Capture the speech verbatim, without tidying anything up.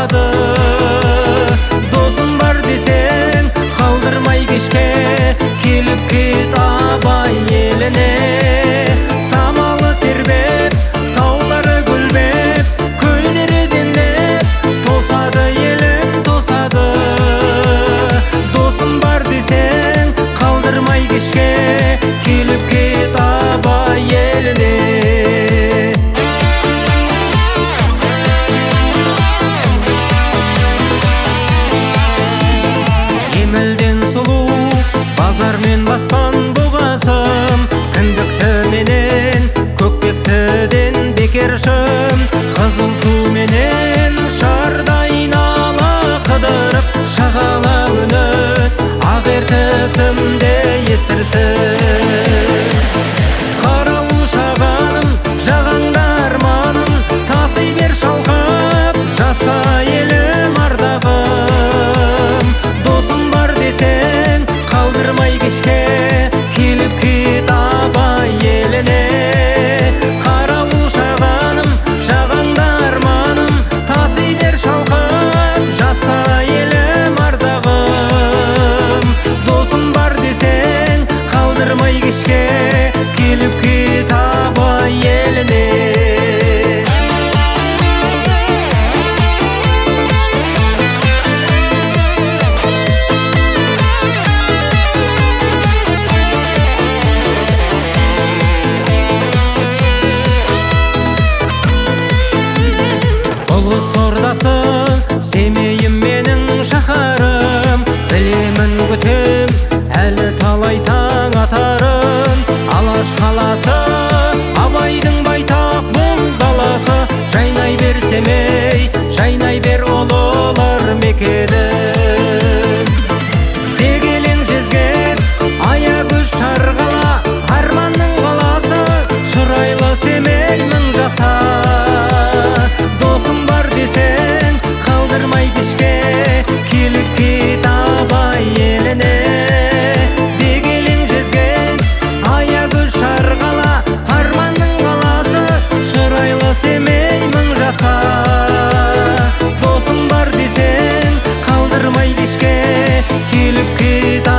тосады. Досым бар десең, қалдырмай кешке, келіп кет Абай еліне. Самалы тербеп, таулары гүлбеп, көлдері демдеп, тосады елім, тосады. Досым бар десең, қалдырмай кешке, келіп кет Абай еліне. Емілден сұлу, базар мен баспан бұғасым, кіндікті менен, көкпектіден бекершім, қызыл су менен шардайнала қыдырып, шағала үніт, ақ ертісімде естірсін. Қарауыл шағаным, жағаңда арманым, таси бер шалқып, жаса елім ардағым. Досым бар десең, қалдырмай кешке, келіп кет Абай еліне. Қарауыл шағаным, жағаңда арманым, таси бер шалқып, жаса елім ардағым. Досым бар десең, қалдырмай кешке, келіп кет Абай еліне. Ұлыс ордасы, Семейім менің шаһарым, білемін күтем, әлі талай таң атарын. Алаш қаласы, Абайдың байтақ бұл даласы, жайнай бер Семей, жайнай бер ұлылар мекені. Дегелең жезген, аягөз шарғала, арманның қаласы, шырайлы Семей мың жаса. Досым бар десең, қалдырмай кешке, келіп кет Абай еліне. Дегелең жезген, аягөз шарғала, арманның қаласы, шырайлы Семей мың жаса. Досым бар десең, қалдырмай кешке, келіп кет